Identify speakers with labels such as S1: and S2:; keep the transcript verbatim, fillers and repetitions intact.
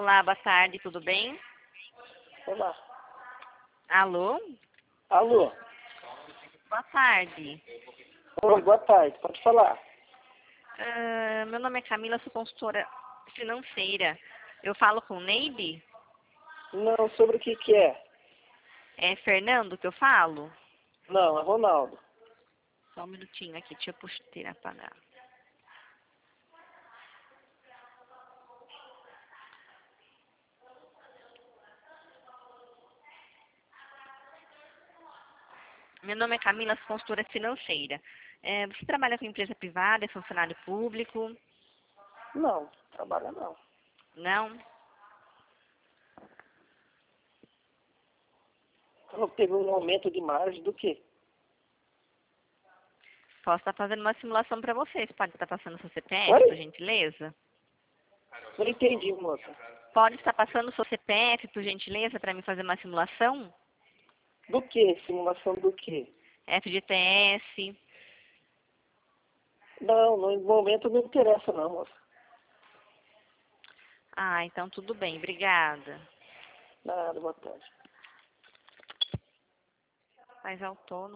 S1: Olá, boa tarde, tudo bem?
S2: Olá.
S1: Alô?
S2: Alô?
S1: Boa tarde.
S2: Oi, boa tarde. Pode falar.
S1: Ah, meu nome é Camila, sou consultora financeira. Eu falo com o Neide?
S2: Não, sobre o que que é?
S1: É Fernando que eu falo?
S2: Não, é Ronaldo.
S1: Só um minutinho aqui, deixa eu puxar apagar. Meu nome é Camila, sou consultora financeira. É, você trabalha com empresa privada, é funcionário público?
S2: Não, trabalha não.
S1: Não?
S2: Eu teve um aumento de margem do quê?
S1: Posso estar fazendo uma simulação para vocês. Pode estar passando o seu C P F, por
S2: Oi?
S1: gentileza?
S2: Não entendi, moça.
S1: Pode estar passando o seu C P F, por gentileza, para me fazer uma simulação?
S2: Do quê? Simulação do quê?
S1: F G T S.
S2: Não, no momento não interessa não, moça.
S1: Ah, então tudo bem, obrigada.
S2: Nada, boa tarde.
S1: Faz autônomo.